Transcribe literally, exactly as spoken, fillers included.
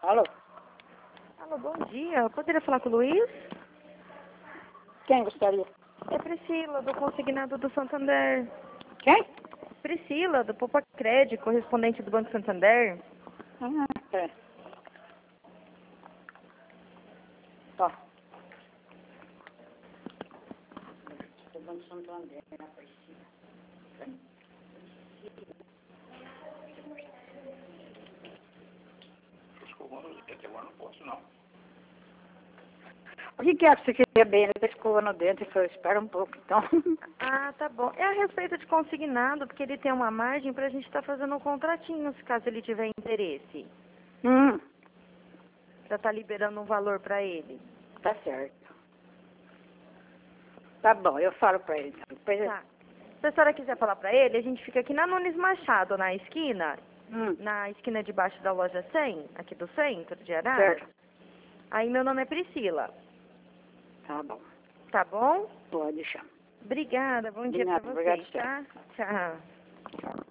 Alô? Alô, bom dia. Eu poderia falar com o Luiz? Quem gostaria? É Priscila, do Consignado do Santander. Quem? Priscila, do Poupa Crédito, correspondente do Banco Santander. Ah, é. Tá. Do Banco Santander, né, Priscila? Agora não posso, não. O que que é que você queria bem? Ele tá escovando o dente e falou, espera um pouco, então. Ah, tá bom. É a respeito de consignado, porque ele tem uma margem pra gente estar fazendo um contratinho, se caso ele tiver interesse. Hum, Pra estar liberando um valor pra ele. tá certo. Tá bom, eu falo pra ele. Então. Depois eu... Tá. Se a senhora quiser falar pra ele, a gente fica aqui na Nunes Machado, na esquina, Hum, na esquina de baixo da loja cem, aqui do centro de Arara. certo. Aí meu nome é Priscila. Tá bom. Tá bom? Pode deixar. Obrigada, bom De dia nada, pra obrigado vocês, a você. tá? Tchau. Tchau.